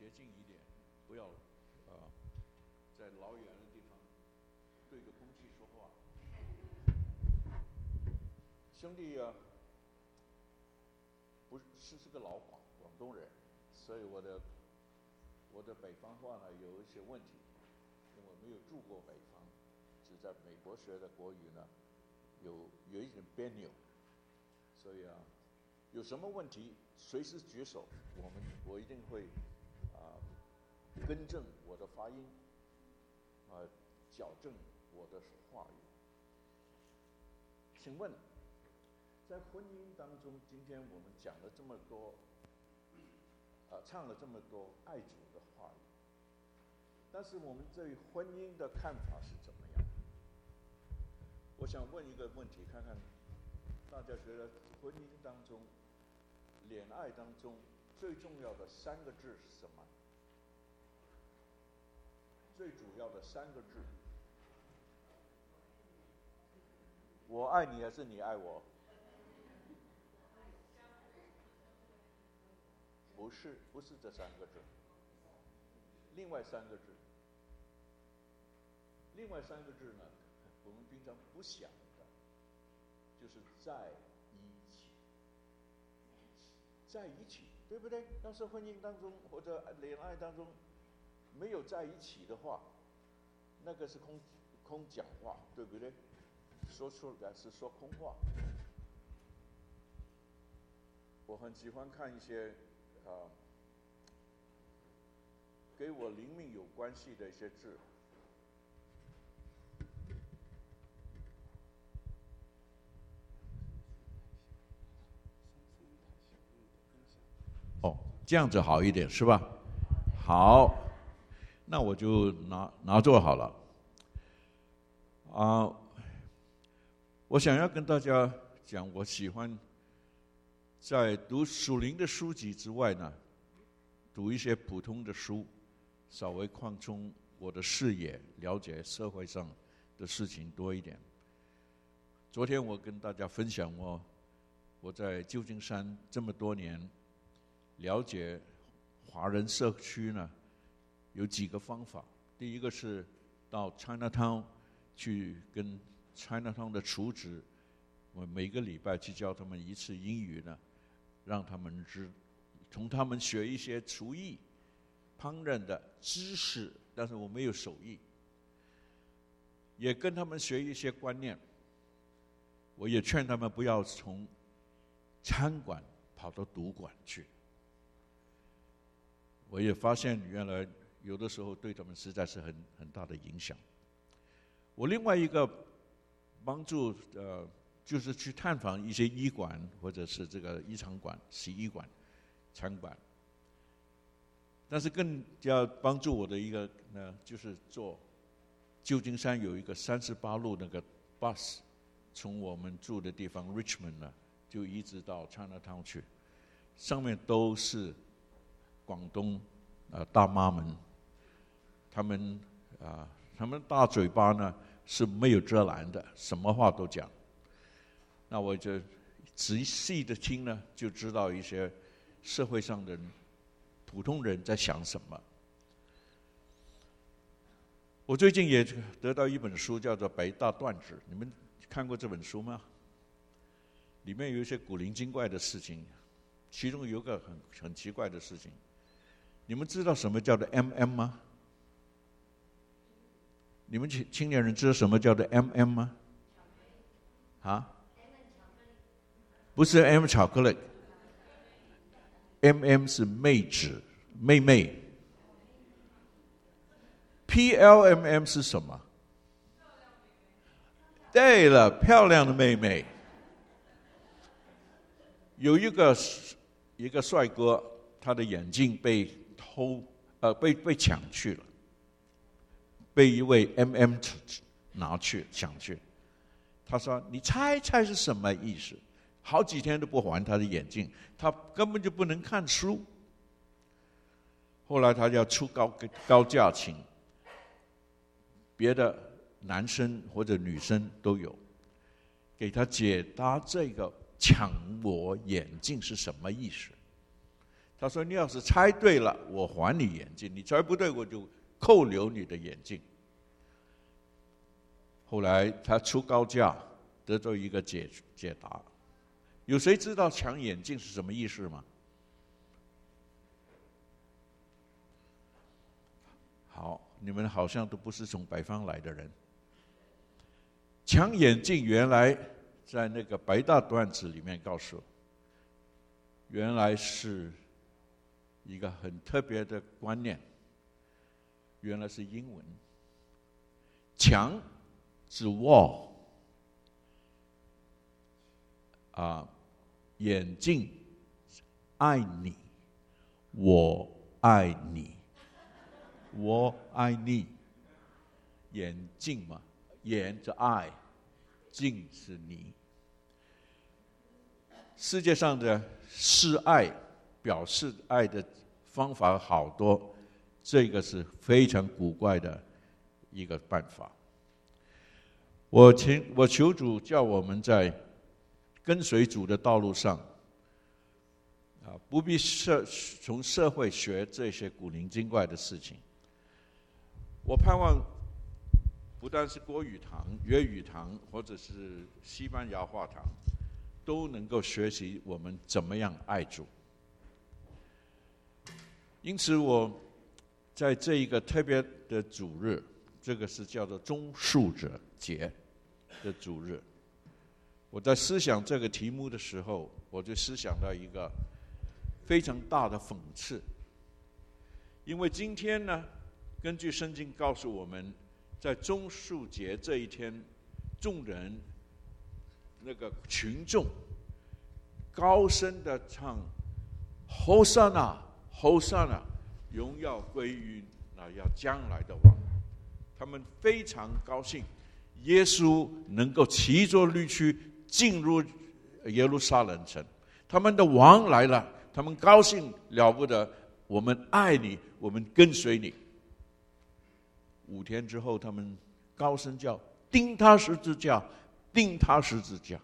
接近一点，不要在老远的地方对着空气说话。兄弟不是个老广东人，所以我的北方话呢有一些问题，因为我没有住过北方，只在美国学的国语呢，有一点别扭，所以有什么问题随时举手，我一定会更正我的发音，矫正我的话语。请问，在婚姻当中，今天我们讲了这么多，唱了这么多爱主的话语，但是我们对婚姻的看法是怎么样？我想问一个问题，看看大家觉得婚姻当中、恋爱当中最重要的3个字是什么？最主要的3个字，我爱你还是你爱我？不是这3个字，另外3个字，另外3个字呢，我们平常不想的，就是在一起，在一起，对不对？要是婚姻当中或者恋爱当中没有在一起的话，那个是空讲话，对不对？说出来是说空话。我很喜欢看一些给我灵命有关系的一些字。哦，这样子好一点是吧？好，那我就拿做好了。我想要跟大家讲，我喜欢在读属灵的书籍之外呢，读一些普通的书，稍微扩充我的视野，了解社会上的事情多一点。昨天我跟大家分享我在旧金山这么多年，了解华人社区呢，有几个方法。第一个是到 Chinatown 去跟 Chinatown 的厨子，我每个礼拜去教他们1次英语呢，让他们从他们学一些厨艺、烹饪的知识，但是我没有手艺，也跟他们学一些观念。我也劝他们不要从餐馆跑到赌馆去。我也发现原来有的时候对他们实在是很大的影响。我另外一个帮助就是去探访一些医馆或者是这个医场馆、洗衣馆、餐馆。但是更加帮助我的一个呢，就是坐旧金山有一个38路那个 bus， 从我们住的地方 Richmond 呢，就一直到 Chinatown 去，上面都是广东大妈们，他们大嘴巴呢是没有遮拦的，什么话都讲。那我就仔细的听呢，就知道一些社会上的普通人在想什么。我最近也得到一本书，叫做《北大段子》，你们看过这本书吗？里面有一些古灵精怪的事情，其中有一个很奇怪的事情。你们知道什么叫做 MM 吗？你们青年人知道什么叫做 MM 吗？不是 M 巧克力 ，MM 是妹纸，妹妹。PLMM 是什么？对了，漂亮的妹妹。有一个帅哥，他的眼镜被抢去了，被一位 MM 抢去。他说：“你猜是什么意思？”好几天都不还他的眼镜，他根本就不能看书。后来他要出高价请别的男生或者女生都有，给他解答这个抢我眼镜是什么意思。 他说：“你要是猜对了，我还你眼镜；你猜不对，我就扣留你的眼镜。”后来他出高价，得到一个解答。有谁知道抢眼镜是什么意思吗？好，你们好像都不是从北方来的人。抢眼镜原来在那个白大段子里面告诉我，原来是一个很特别的观念，原来是英文。抢是 wall， 眼镜爱你，我爱你，我爱你。眼镜嘛，眼是爱，镜是你。世界上的示爱、表示爱的方法好多，这个是非常古怪的一个办法。我求主叫我们在跟随主的道路上，不必从社会学这些古灵精怪的事情。我盼望不但是国语堂、粤语堂，或者是西班牙话堂，都能够学习我们怎么样爱主。因此，我在这一个特别的主日，这个是叫做棕树者节的主日，我在思想这个题目的时候，我就思想到一个非常大的讽刺。因为今天呢，根据圣经告诉我们，在棕树节这一天，众人那个群众高声的唱后沙那后沙那，荣耀归于那要将来的王。他们非常高兴耶稣能够骑着驴驹进入耶路撒冷城，他们的王来了，他们高兴了不得，我们爱你，我们跟随你。5天之后，他们高声叫钉他十字架，钉他十字架。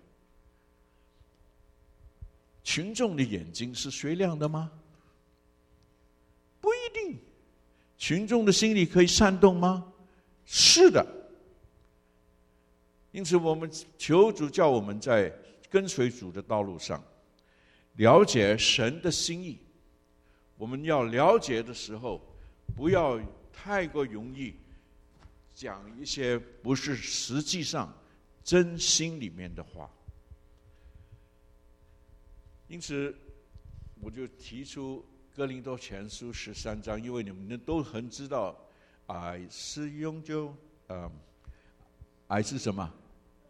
群众的眼睛是雪亮的吗？不一定。群众的心里可以煽动吗？是的。因此我们求主叫我们在跟随主的道路上了解神的心意。我们要了解的时候，不要太过容易讲一些不是实际上真心里面的话。因此我就提出哥林多前书13章，因为你们都很知道爱是永久，爱是什么？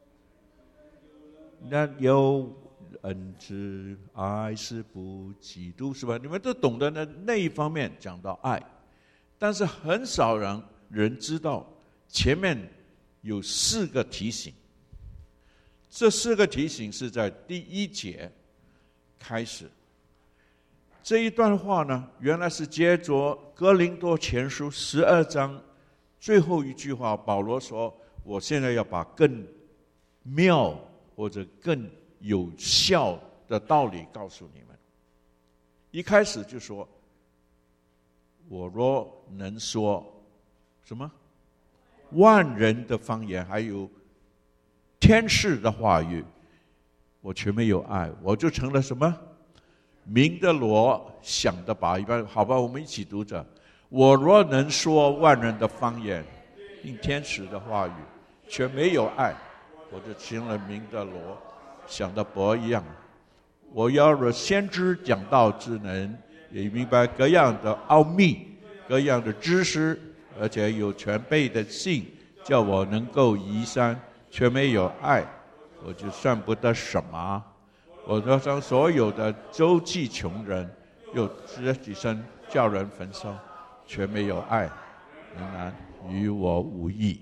那有恩慈，爱是不嫉妒，是吧？你们都懂得那一方面讲到爱，但是很少人知道前面有4个提醒。这4个提醒是在第1节开始。这一段话呢，原来是接着哥林多前书12章最后一句话，保罗说：“我现在要把更妙或者更有效的道理告诉你们。”一开始就说：“我若能说什么万人的方言，还有天使的话语，我却没有爱，我就成了什么？鸣的锣，响的钹。”好吧，我们一起读着：“我若能说万人的方言，并天使的话语，却没有爱，我就成了鸣的锣，响的钹一样。我要若先知讲道之能，也明白各样的奥秘，各样的知识，而且有全备的信，叫我能够移山，却没有爱，我就算不得什么。我若将所有的周济穷人，又自己身叫人焚烧，却没有爱，仍然与我无益。”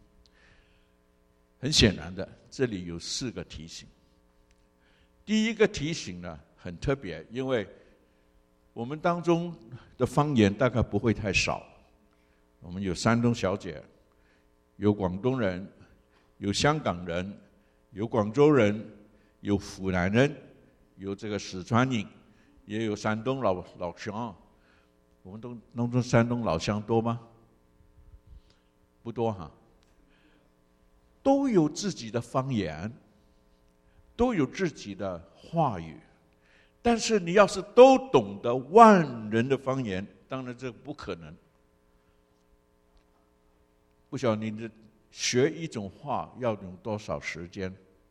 很显然的，这里有4个提醒。第一个提醒呢，很特别，因为我们当中的方言大概不会太少。我们有山东小姐，有广东人，有香港人，有广州人，有湖南人，有这个四川人， 也有山东老乡。我们当中山东老乡多吗？不多哈。都有自己的方言，都有自己的话语，但是你要是都懂得万人的方言，当然这不可能。不晓得你学一种话要用多少时间？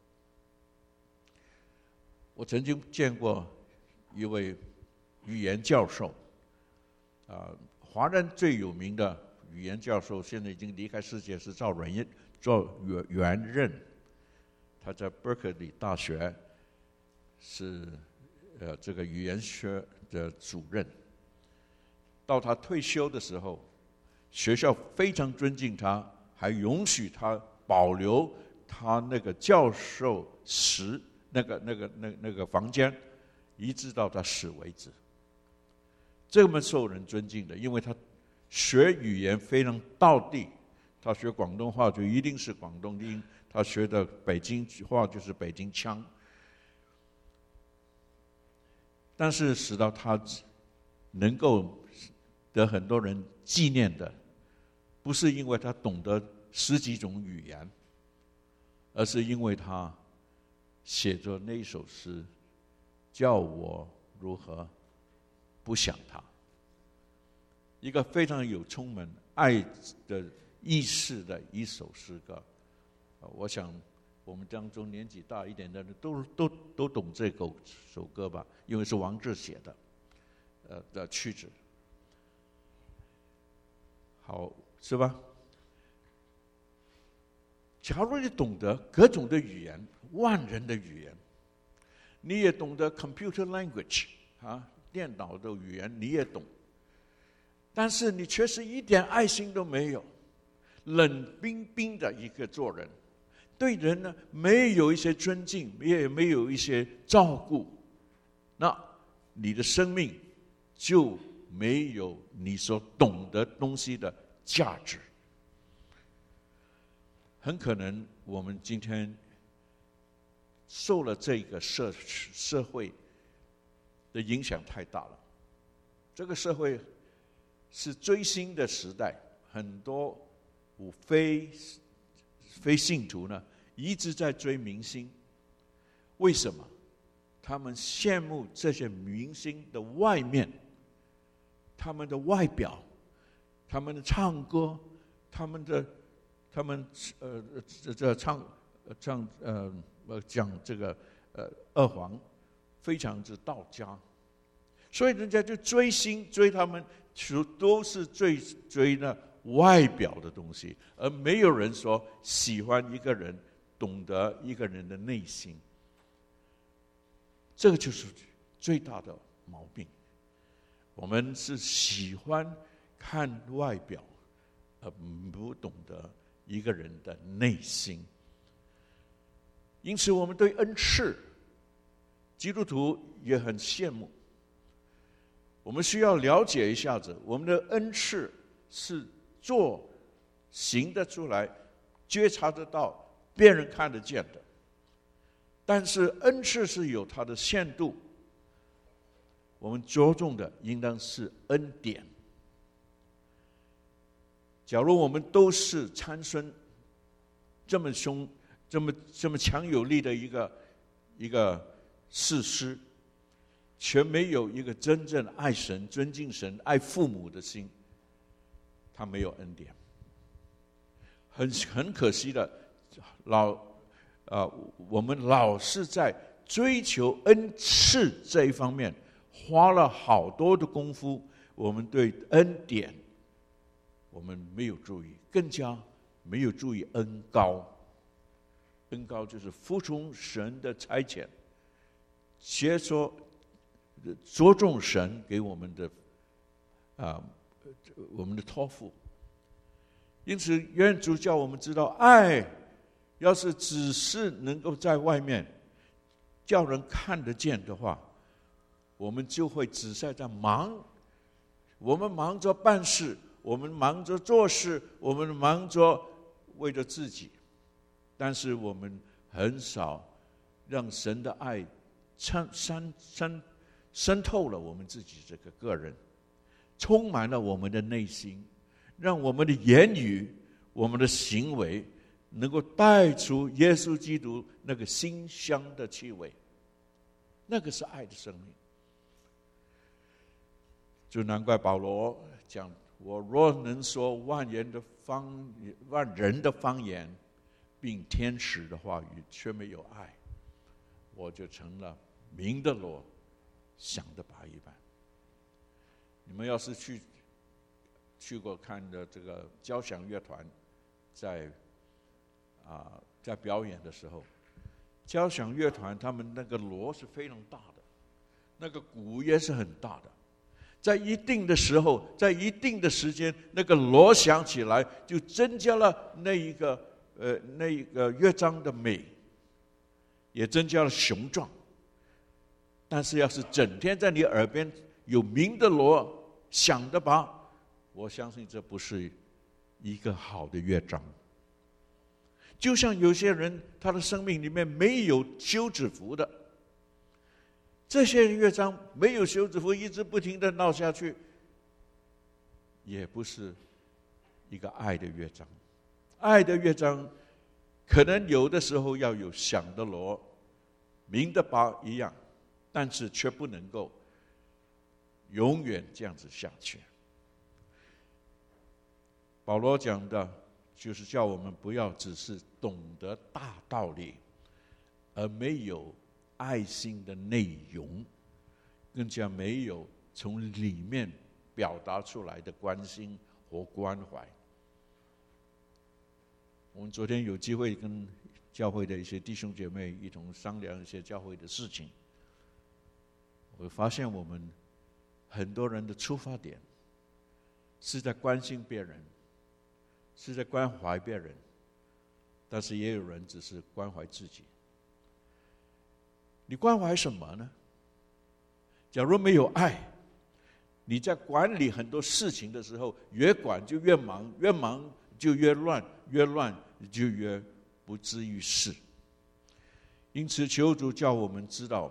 我曾经见过一位语言教授，华人最有名的语言教授，现在已经离开世界，是赵元任，他在 Berkeley 大学是这个语言学的主任。到他退休的时候，学校非常尊敬他，还允许他保留他那个教授室那个房间，一直到他死为止。这么受人尊敬的，因为他学语言非常道地。他学广东话就一定是广东音，他学的北京话就是北京腔。但是使到他能够得很多人纪念的，不是因为他懂得10几种语言，而是因为他写着那一首诗，叫我如何不想他。一个非常有充满爱的意识的一首诗歌。我想我们当中年纪大一点的人都懂这首歌吧，因为是王志写的曲子。好，是吧？假如你懂得各种的语言，万人的语言，你也懂得 computer language 电脑的语言你也懂，但是你却是一点爱心都没有，冷冰冰的一个做人，对人呢没有一些尊敬，也没有一些照顾，那你的生命就没有你所懂得东西的价值。很可能我们今天受了这个社会的影响太大了。这个社会是追星的时代，很多非信徒呢一直在追明星。为什么？他们羡慕这些明星的外面，他们的外表，他们的唱歌，他们讲这个二黄非常之道家，所以人家就追星，追他们都是追那外表的东西，而没有人说喜欢一个人，懂得一个人的内心。这个就是最大的毛病。我们是喜欢看外表，而不懂得一个人的内心。因此我们对恩赐，基督徒也很羡慕。我们需要了解一下子，我们的恩赐是行得出来，觉察得到，别人看得见的。但是恩赐是有它的限度，我们着重的应当是恩典。假如我们都是参孙这么强有力的一个士师，却没有一个真正爱神、尊敬神、爱父母的心，他没有恩典。很可惜的，我们老是在追求恩赐这一方面花了好多的功夫，我们对恩典我们没有注意，更加没有注意恩膏。恩膏就是服从神的差遣，着重神给我们的托付。因此愿主叫我们知道，爱要是只是能够在外面叫人看得见的话，我们就会只在忙。我们忙着办事，我们忙着做事，我们忙着为了自己，但是我渗透了我们自己这个个人，充满了我们的内心，让我们的言语、我们的行为能够带出耶稣基督那个馨香的气味，那个是爱的生命。就难怪保罗讲，我若能说万人的方言，并天使的话语，却没有爱，我就成了鸣的锣，响的钹一般。你们要是去过看的这个交响乐团在表演的时候，交响乐团他们那个锣是非常大的，那个鼓也是很大的，在一定的时候，在一定的时间，那个锣响起来，就增加了那一个乐章的美，也增加了雄壮。但是要是整天在你耳边有鸣的锣、响的钹，我相信这不是一个好的乐章。就像有些人他的生命里面没有休止符的，这些乐章没有休止符，一直不停的闹下去，也不是一个爱的乐章。爱的乐章可能有的时候要有响的锣、鸣的钹一样，但是却不能够永远这样子下去。保罗讲的就是叫我们不要只是懂得大道理，而没有爱心的内容，更加没有从里面表达出来的关心和关怀。我们昨天有机会跟教会的一些弟兄姐妹一同商量一些教会的事情，我发现我们很多人的出发点是在关心别人，是在关怀别人，但是也有人只是关怀自己。你关怀什么呢？假如没有爱，你在管理很多事情的时候，越管就越忙，越忙就越乱，越乱就越不知于事。因此求主叫我们知道，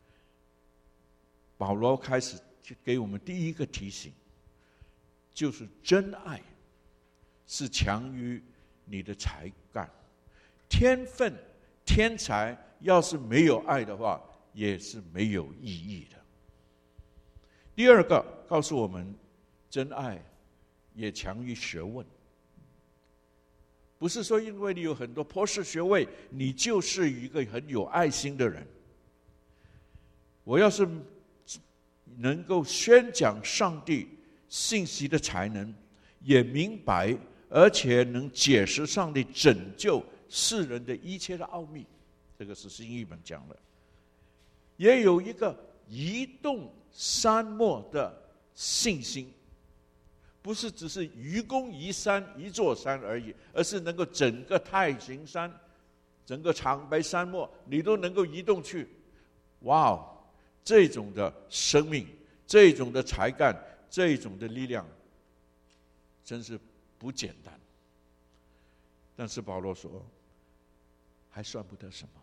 保罗开始就给我们第一个提醒，就是真爱是强于你的才干。天分、天才要是没有爱的话，也是没有意义的。第二个告诉我们，真爱也强于学问。不是说因为你有很多博士学位，你就是一个很有爱心的人。我要是能够宣讲上帝信息的才能，也明白而且能解释上帝拯救世人的一切的奥秘，这个是新译本讲的。也有一个移动山漠的信心，不是只是愚公移山一座山而已，而是能够整个太行山、整个长白山漠你都能够移动去。哇哦，这种的生命，这种的才干，这种的力量，真是不简单。但是保罗说，还算不得什么。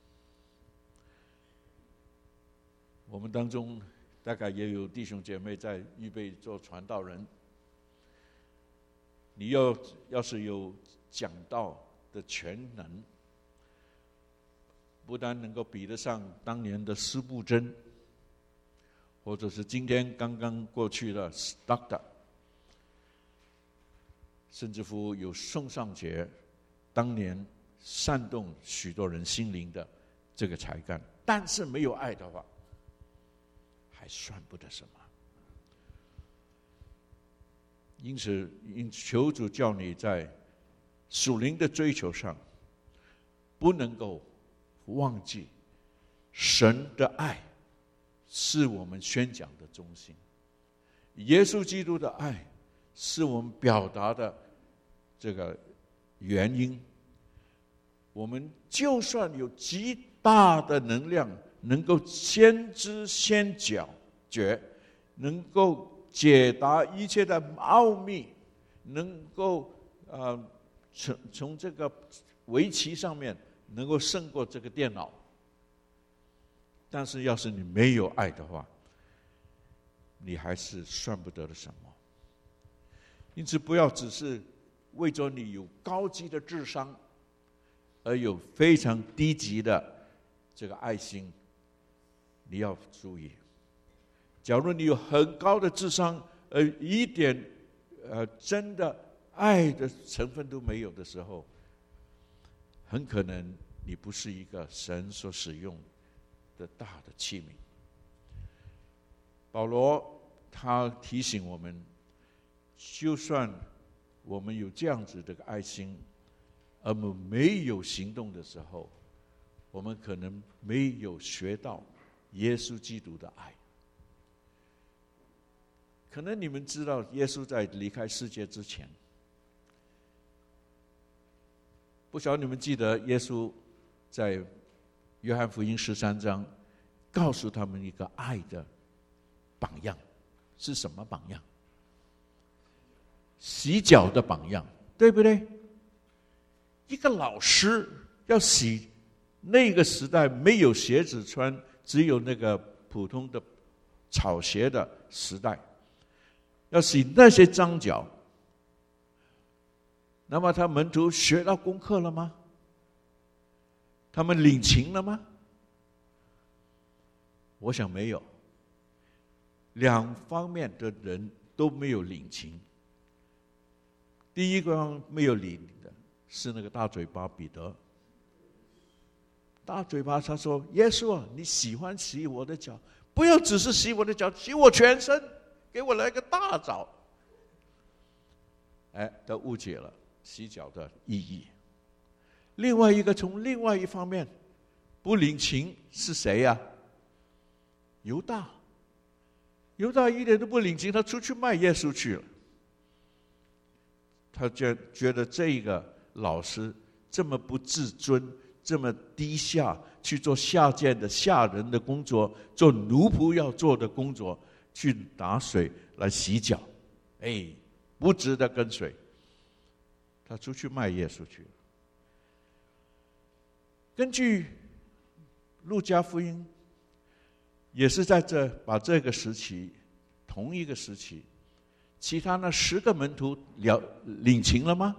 我们当中大概也有弟兄姐妹在预备做传道人，你要是有讲道的全能，不但能够比得上当年的司布真，或者是今天刚刚过去的 Stockton， 甚至乎有宋尚节当年煽动许多人心灵的这个才干，但是没有爱的话，还算不得什么。因此求主叫你在属灵的追求上，不能够忘记神的爱是我们宣讲的中心，耶稣基督的爱是我们表达的这个原因。我们就算有极大的能量，能够先知先觉，能够解答一切的奥秘，能够从这个围棋上面能够胜过这个电脑，但是要是你没有爱的话， 你还是算不得了什么。因此，不要只是为着你有高级的智商，而有非常低级的这个爱心。你要注意，假如你有很高的智商，而一点真的爱的成分都没有的时候，很可能你不是一个神所使用的大的器皿。保罗他提醒我们，就算我们有这样子的爱心，而我们没有行动的时候，我们可能没有学到耶稣基督的爱。可能你们知道，耶稣在离开世界之前，不晓得你们记得耶稣在约翰福音13章告诉他们一个爱的榜样，是什么榜样？洗脚的榜样，对不对？一个老师要洗那个时代没有鞋子穿，只有那个普通的草鞋的时代，要洗那些脏脚。那么他门徒学到功课了吗？他们领情了吗？我想没有，两方面的人都没有领情。第一个没有领的是那个大嘴巴彼得。大嘴巴他说：“耶稣啊，你喜欢洗我的脚，不要只是洗我的脚，洗我全身，给我来个大澡。”他误解了洗脚的意义。另外一个从另外一方面不领情是谁呀？犹大。犹大一点都不领情，他出去卖耶稣去了。他觉得这个老师这么不自尊，这么低下，去做下贱的下人的工作，做奴仆要做的工作，去拿水来洗脚，不值得跟随。他出去卖耶稣去了。根据路加福音，也是在把这个时期，同一个时期，其他那10个门徒领情了吗？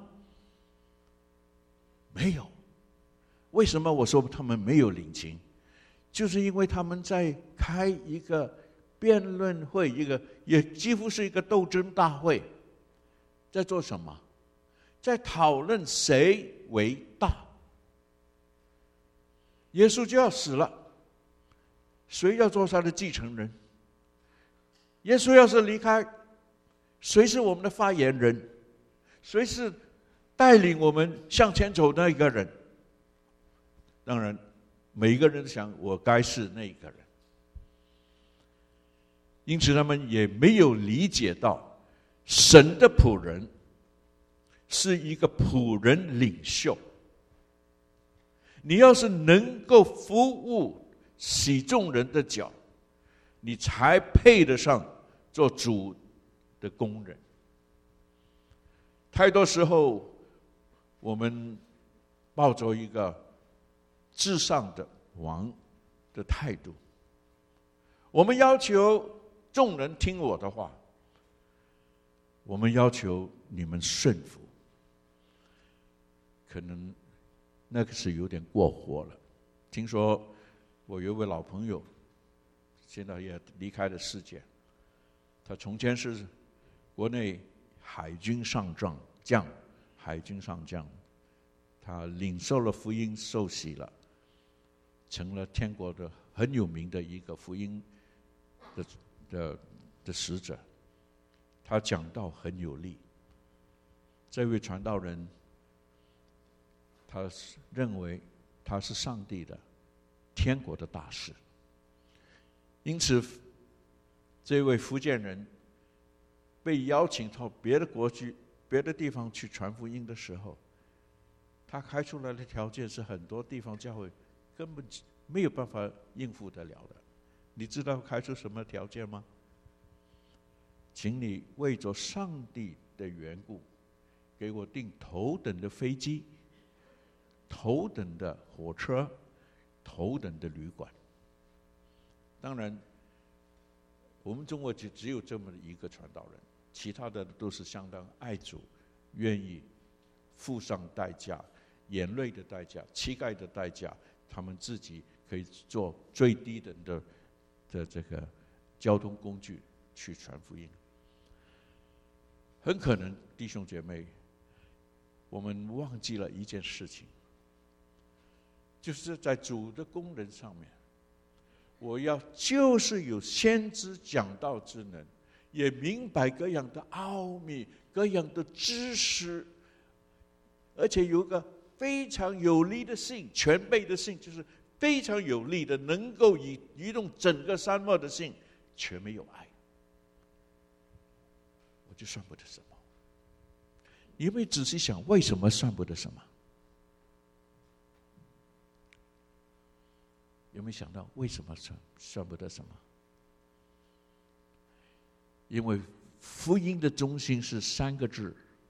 没有。为什么我说他们没有领情？就是因为他们在开一个辩论会，也几乎是一个斗争大会。在做什么？在讨论谁为大。耶稣就要死了，谁要做他的继承人？耶稣要是离开，谁是我们的发言人？谁是带领我们向前走的那一个人？当然，每一个人想我该是那一个人。因此他们也没有理解到神的仆人是一个仆人领袖。你要是能够服务洗众人的脚，你才配得上做主的工人。太多时候我们抱着一个至上的王的态度，我们要求众人听我的话，我们要求你们顺服，可能那个是有点过火了。听说我有一位老朋友，现在也离开了世界，他从前是国内海军上将，海军上将，他领受了福音，受洗了，成了天国的很有名的一个福音的使者。他讲道很有力。这位传道人，他认为他是上帝的天国的大使。因此这位福建人被邀请到别的国去别的地方去传福音的时候，他开出来的条件是很多地方教会根本没有办法应付得了的。你知道开出什么条件吗？请你为着上帝的缘故，给我订头等的飞机、头等的火车、头等的旅馆。当然我们中国只有这么一个传道人，其他的都是相当爱主，愿意付上代价，眼泪的代价，膝盖的代价，他们自己可以做最低等的这个交通工具去传福音。很可能弟兄姐妹，我们忘记了一件事情，就是在主的工人上面，我要就是有先知讲道之能，也明白各样的奥秘，各样的知识，而且有个非常有力的信，全备的信，就是非常有力的，能够移动整个沙漠的信，却没有爱，我就算不得什么。你有没有仔细想，为什么算不得什么？有没有想到为什么算不得什么？因为福音的中心是3个字：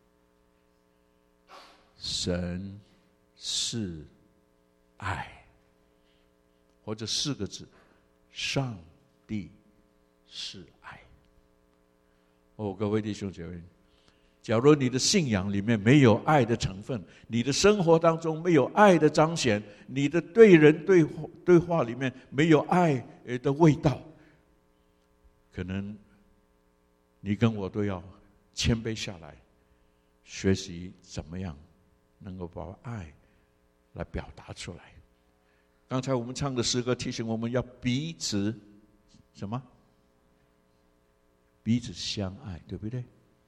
神是爱，或者4个字：上帝是爱。各位弟兄姐妹，假如你的信仰里面没有爱的成分，你的生活当中没有爱的彰显，你的对人对话里面没有爱的味道，可能你跟我都要谦卑下来，学习怎么样能够把爱来表达出来。刚才我们唱的诗歌提醒我们要彼此什么？彼此相爱，对不对？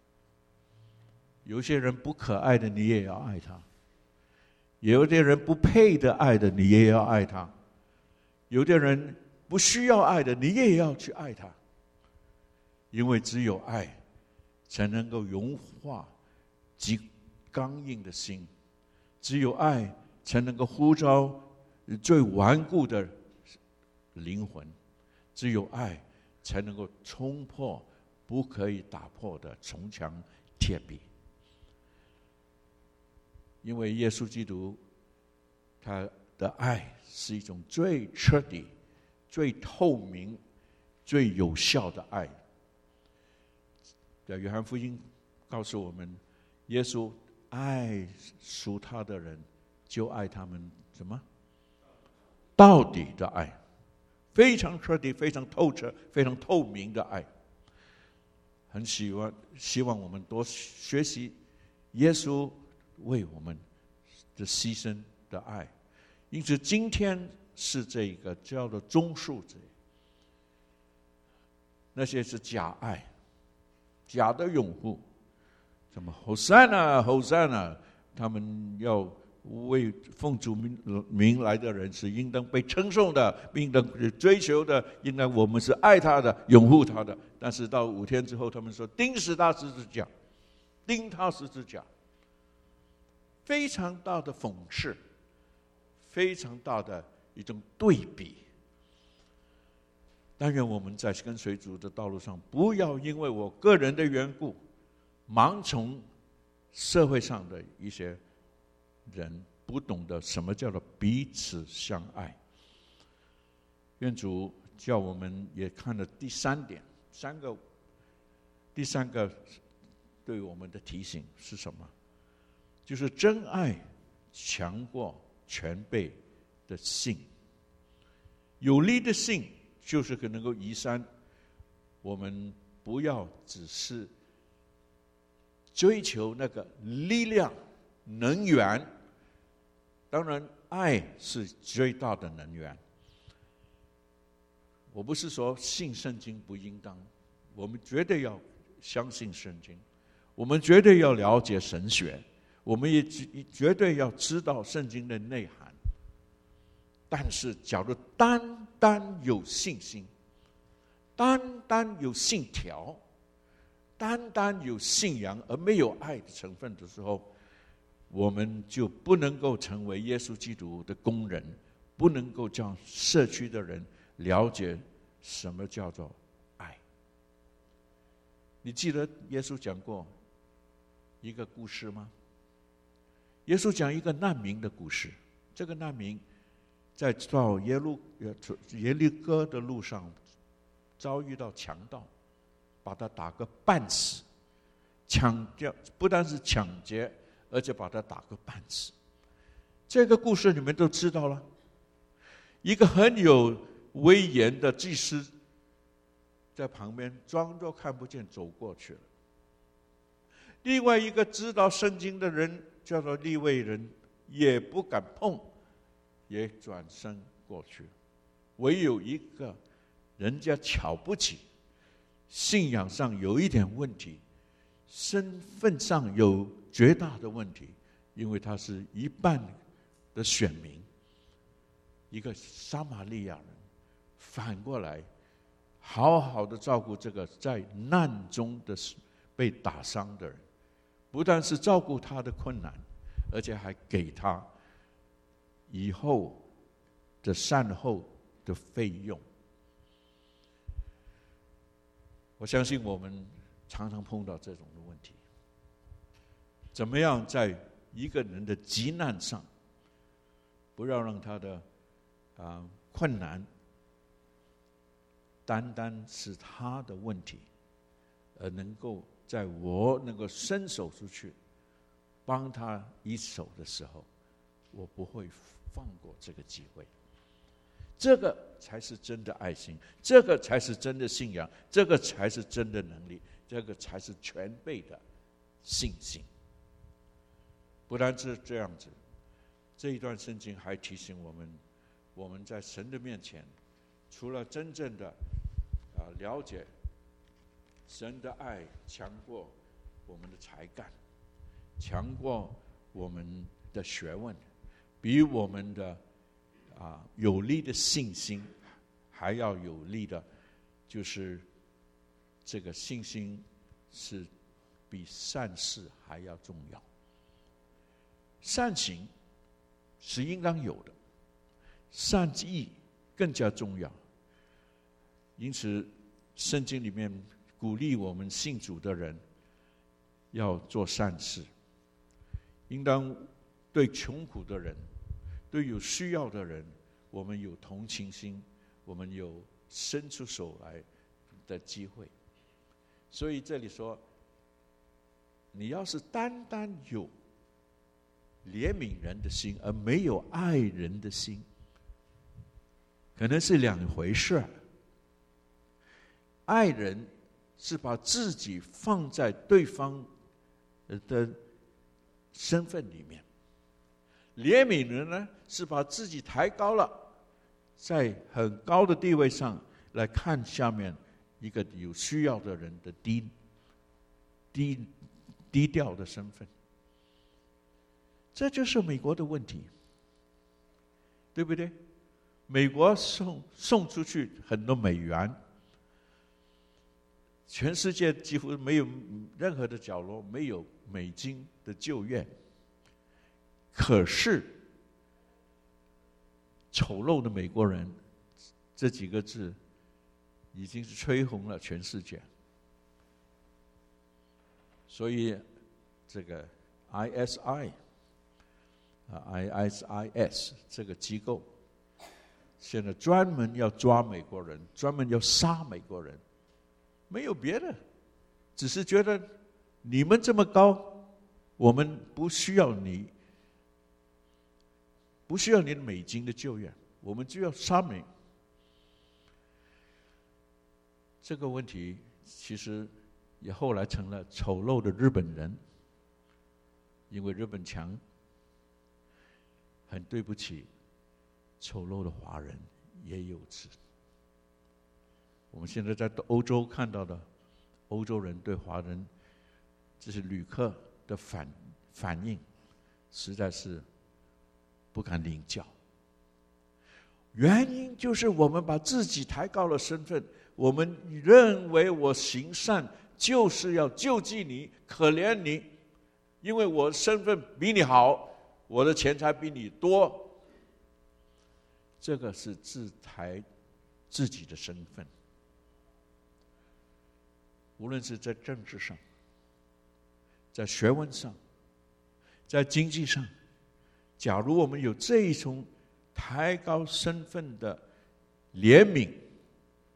有些人不可爱的，你也要爱他；有些人不配的爱的，你也要爱他；有的人不需要爱的，你也要去爱他。因为只有爱，才能够融化极刚硬的心；只有爱，才能够呼召最顽固的灵魂；只有爱，才能够冲破不可以打破的铜墙铁壁。因为耶稣基督他的爱是一种最彻底、最透明、最有效的爱。在约翰福音告诉我们，耶稣爱属他的人，就爱他们什么？到底的爱，非常彻底、非常透彻、非常透明的爱。很希望我们多学习耶稣为我们的牺牲的爱。因此今天是这个叫做棕树者，那些是假爱，假的拥护，什么Hosanna，他们要为奉主名来的人是应当被称颂的，应当追求的，应当我们是爱他的，拥护他的。但是到5天之后，他们说钉死他十字架，钉他十字架，非常大的讽刺，非常大的一种对比。但愿我们在跟随主的道路上，不要因为我个人的缘故，盲从社会上的一些人不懂得什么叫做彼此相爱。愿主叫我们也看了第3点，第三个对我们的提醒是什么？就是真爱强过全备的信。有力的信就是能够移山，我们不要只是追求那个力量、能源。当然，爱是最大的能源。我不是说信圣经不应当，我们绝对要相信圣经，我们绝对要了解神学，我们也绝对要知道圣经的内涵。但是假如单单有信心，单单有信条，单单有信仰而没有爱的成分的时候，我们就不能够成为耶稣基督的工人，不能够让社区的人了解什么叫做爱。你记得耶稣讲过一个故事吗？耶稣讲一个难民的故事。这个难民在到耶利哥的路上遭遇到强盗，把他打个半死，不但是抢劫，而且把他打个半死。这个故事你们都知道了。一个很有威严的祭司在旁边装作看不见走过去了。另外一个知道圣经的人叫做利未人，也不敢碰，也转身过去了。唯有一个人家瞧不起，信仰上有一点问题，身份上有绝大的问题，因为他是一半的选民，一个撒玛利亚人，反过来好好的照顾这个在难中的被打伤的人，不但是照顾他的困难，而且还给他以后的善后的费用。我相信我们常常碰到这种的问题，怎么样在一个人的急难上，不要让他的困难单单是他的问题，而能够在我能够伸手出去帮他一手的时候，我不会放过这个机会。这个才是真的爱心，这个才是真的信仰，这个才是真的能力，这个才是全备的信心。不单是这样子，这一段圣经还提醒我们，我们在神的面前，除了真正的了解神的爱强过我们的才干，强过我们的学问，比我们的有力的信心还要有力的，就是这个信心是比善事还要重要。善行是应当有的，善意更加重要。因此圣经里面鼓励我们信主的人要做善事，应当对穷苦的人，对有需要的人，我们有同情心，我们有伸出手来的机会。所以这里说，你要是单单有怜悯人的心，而没有爱人的心，可能是两回事。爱人是把自己放在对方的身份里面，怜悯人呢，是把自己抬高了，在很高的地位上来看下面一个有需要的人的低调的身份。这就是美国的问题，对不对？美国送出去很多美元，全世界几乎没有任何的角落没有美金的救援。可是丑陋的美国人这几个字已经是吹红了全世界。所以这个 ISIS 这个机构现在专门要抓美国人，专门要杀美国人，没有别的，只是觉得你们这么高，我们不需要你的美金的救援，我们就要杀美。这个问题其实也后来成了丑陋的日本人，因为日本强，很对不起丑陋的华人也有此。我们现在在欧洲看到的欧洲人对华人这些旅客的反应，实在是不敢领教。原因就是我们把自己抬高了身份，我们认为我行善就是要救济你，可怜你，因为我身份比你好，我的钱财比你多。这个是自抬自己的身份。无论是在政治上，在学问上，在经济上，假如我们有这一种抬高身份的怜悯，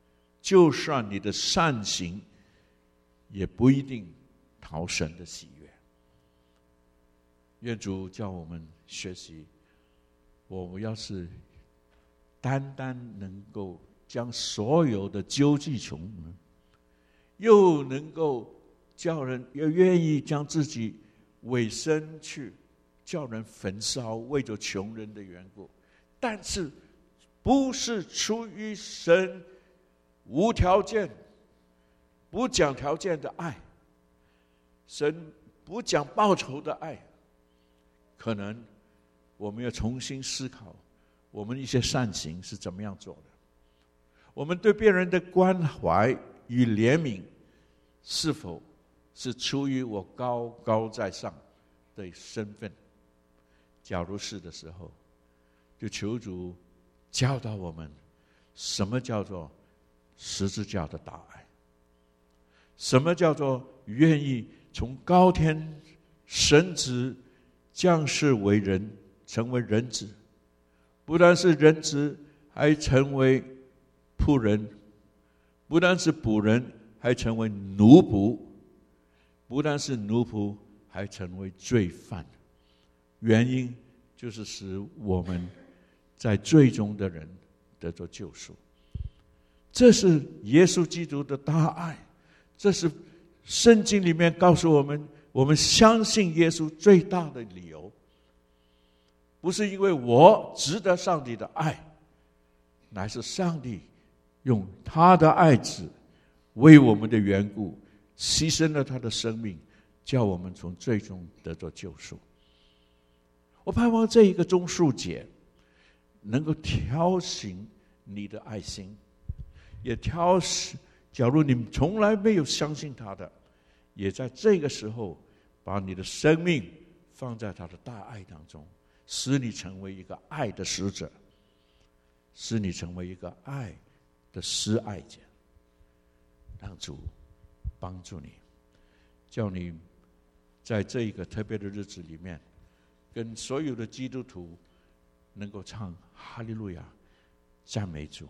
就算你的善行，也不一定讨神的喜悦。愿主叫我们学习，我们要是单单能够将所有的救济穷人，又能够叫人也愿意将自己委身去叫人焚烧，为着穷人的缘故，但是不是出于神无条件、不讲条件的爱，神不讲报酬的爱，可能我们要重新思考我们一些善行是怎么样做的。我们对别人的关怀与怜悯，是否是出于我高高在上的身份？假如是的时候，就求主教导我们，什么叫做十字架的大爱，什么叫做愿意从高天神子降世为人，成为人子，不但是人子，还成为仆人，不但是仆人，还成为奴仆，不但是奴仆，还成为罪犯。原因就是使我们在罪中的人得着救赎。这是耶稣基督的大爱，这是圣经里面告诉我们，我们相信耶稣最大的理由，不是因为我值得上帝的爱，乃是上帝用他的爱子为我们的缘故牺牲了他的生命，叫我们从罪中得着救赎。我盼望这一个棕树节能够挑醒你的爱心，也挑醒假如你从来没有相信他的，也在这个时候把你的生命放在他的大爱当中，使你成为一个爱的使者，使你成为一个爱的施爱者。让主帮助你，叫你在这一个特别的日子里面，跟所有的基督徒能够唱哈利路亚，赞美主。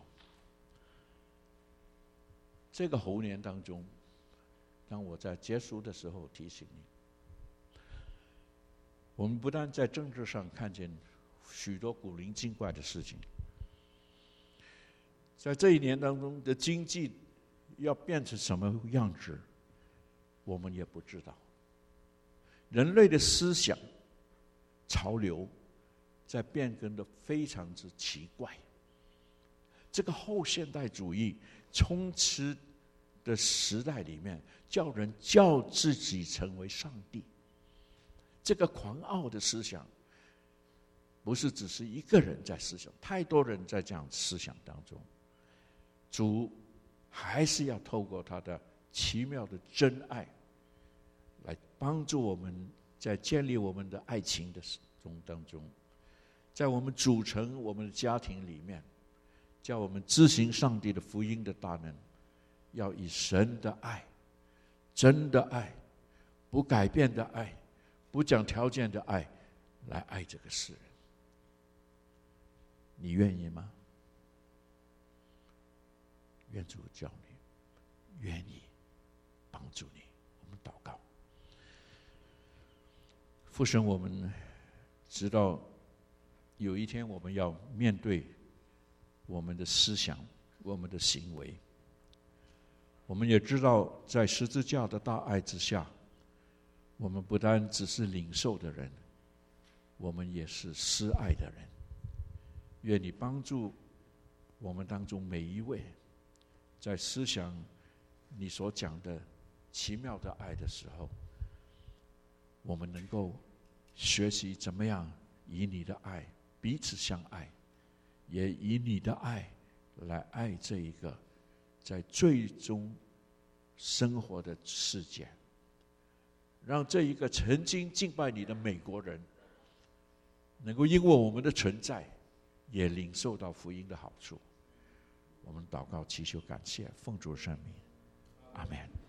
这个猴年当中，当我在结束的时候提醒你，我们不但在政治上看见许多古灵精怪的事情，在这一年当中的经济要变成什么样子，我们也不知道。人类的思想潮流在变更的非常之奇怪。这个后现代主义充斥的时代里面，叫人叫自己成为上帝，这个狂傲的思想不是只是一个人在思想，太多人在这样思想当中。主还是要透过他的奇妙的真爱来帮助我们，在建立我们的爱情的当中，在我们组成我们的家庭里面，叫我们知行上帝的福音的大能，要以神的爱，真的爱，不改变的爱，不讲条件的爱来爱这个世人。你愿意吗？愿主教你，愿意帮助你。我们祷告。父神，我们知道有一天我们要面对我们的思想，我们的行为。我们也知道在十字架的大爱之下，我们不单只是领受的人，我们也是施爱的人。愿你帮助我们当中每一位，在思想你所讲的奇妙的爱的时候，我们能够学习怎么样以你的爱彼此相爱，也以你的爱来爱这一个在最终生活的世界，让这一个曾经敬拜你的美国人能够因为我们的存在也领受到福音的好处。我们祷告祈求感谢，奉主圣名，阿们。